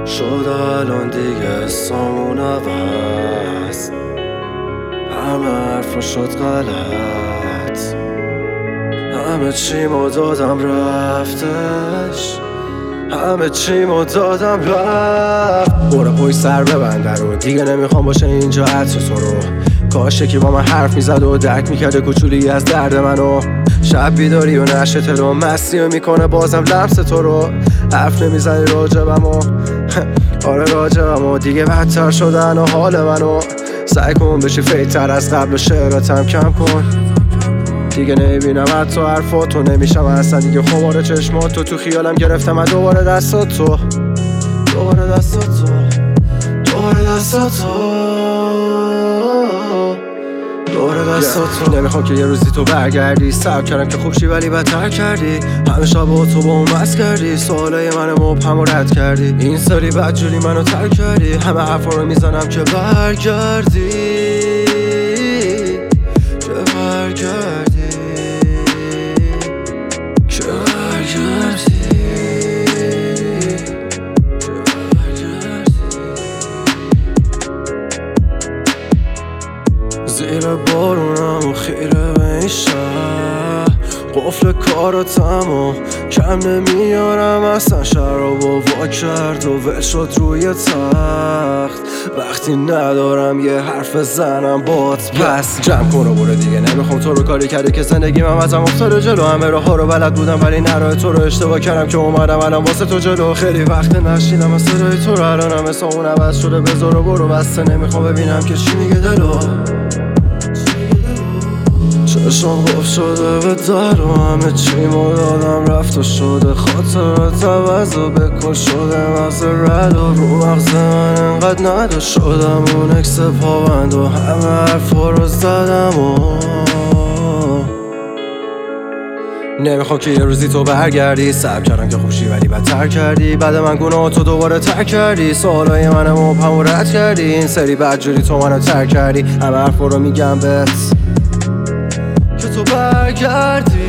شد الان دیگه سامون عوض، همه حرفا شد غلط، همه چیمو دادم رفتش، همه چیمو دادم رفت. برو پای سر ببنده رو، دیگه نمیخوام باشه اینجا عطر تو رو. کاشه که با من حرف میزد و درک میکرده کوچولی از درد منو. شب بیداری و نشه تلو مستی و میکنه بازم لمس تو رو. حرف نمیزنی راجبم و آره راجبم و دیگه بدتر شدن و حال منو. سعی کن بشی فیتر از قبل و شعراتم کم کن. دیگه نمیبینم حتی حرفاتو، نمیشم اصلا دیگه خمار چشماتو. تو خیالم گرفتم دوباره دستاتو، دوباره دستاتو، دوباره دستاتو، دوباره دستاتو. نمیخوام که یه روزی تو برگردی، صبر کردم که خوب شی ولی بدتر کردی. همه شب تو با اون مست کردی، سوالای من مبهم و رد کردی. این سری بدجوری منو ترک کردی، همه حرفا رو میزنم که برگردی، که برگردی، که برگردی، که برگردی. زیر بارونم و خیره به این شهر، قفل کاراتم و کم نمیارم اصلا. شرابو وا کرد و ول شد روی تخت. وقتی ندارم یه حرف زنم بات، پس جمع کن و برو دیگه. نمیخوام تو رو کاری کرده که زندگیم هم ازم افتاده جلو. همه راه ها رو بلد بودم ولی نراه تو رو اشتباه کردم که اومدم الان واسه تو جلو. خیلی وقت نشیدم از صدای تو رو، الانم حسام اون عوض شده. بذار و برو بسته، نمیخوام ببینم که چی میگه دلو. چشم قفل شده به در و همه چیمو دادم رفت و شده. خاطرات عوض و بکن شده مغز رد و رو مغز من انقدر نداشت. شدم اون اکس پابند و همه حرفا رو زدم و نمیخوام که یه روزی تو برگردی. صبر کردم که خوب شی ولی بدتر کردی. بعد من گناه تو دوباره ترک کردی، سوالای من مبهم و رد کردی. این سری بدجوری تو منو ترک کردی، همه حرفا رو میگم بهت که تو برگردی.